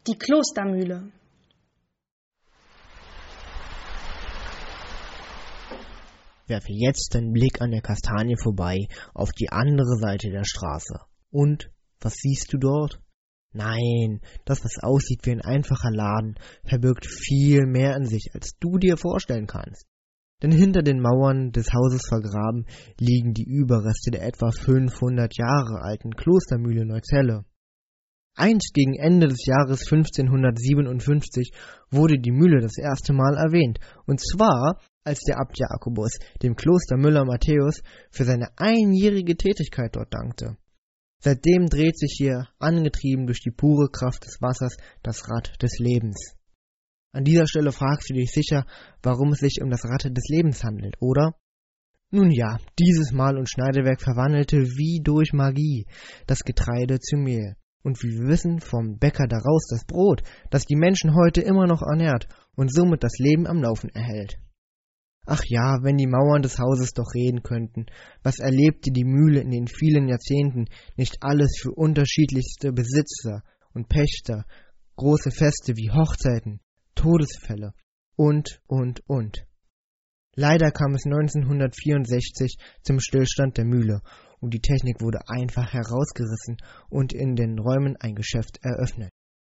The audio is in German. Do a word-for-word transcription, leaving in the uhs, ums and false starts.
Die Klostermühle. Werfe jetzt deinen Blick an der Kastanie vorbei auf die andere Seite der Straße. Und, was siehst du dort? Nein, das, was aussieht wie ein einfacher Laden, verbirgt viel mehr in sich, als du dir vorstellen kannst. Denn hinter den Mauern des Hauses vergraben liegen die Überreste der etwa fünfhundert Jahre alten Klostermühle Neuzelle. Einst gegen Ende des Jahres fünfzehnhundertsiebenundfünfzig wurde die Mühle das erste Mal erwähnt, und zwar als der Abt Jakobus dem Kloster Müller-Matthäus für seine einjährige Tätigkeit dort dankte. Seitdem dreht sich hier, angetrieben durch die pure Kraft des Wassers, das Rad des Lebens. An dieser Stelle fragst du dich sicher, warum es sich um das Rad des Lebens handelt, oder? Nun ja, dieses Mahl- und Schneidewerk verwandelte wie durch Magie das Getreide zu Mehl. Und wie wir wissen, vom Bäcker daraus das Brot, das die Menschen heute immer noch ernährt und somit das Leben am Laufen erhält. Ach ja, wenn die Mauern des Hauses doch reden könnten, was erlebte die Mühle in den vielen Jahrzehnten nicht alles für unterschiedlichste Besitzer und Pächter, große Feste wie Hochzeiten, Todesfälle und, und, und. Leider kam es neunzehnhundertvierundsechzig zum Stillstand der Mühle und die Technik wurde einfach herausgerissen und in den Räumen ein Geschäft eröffnet.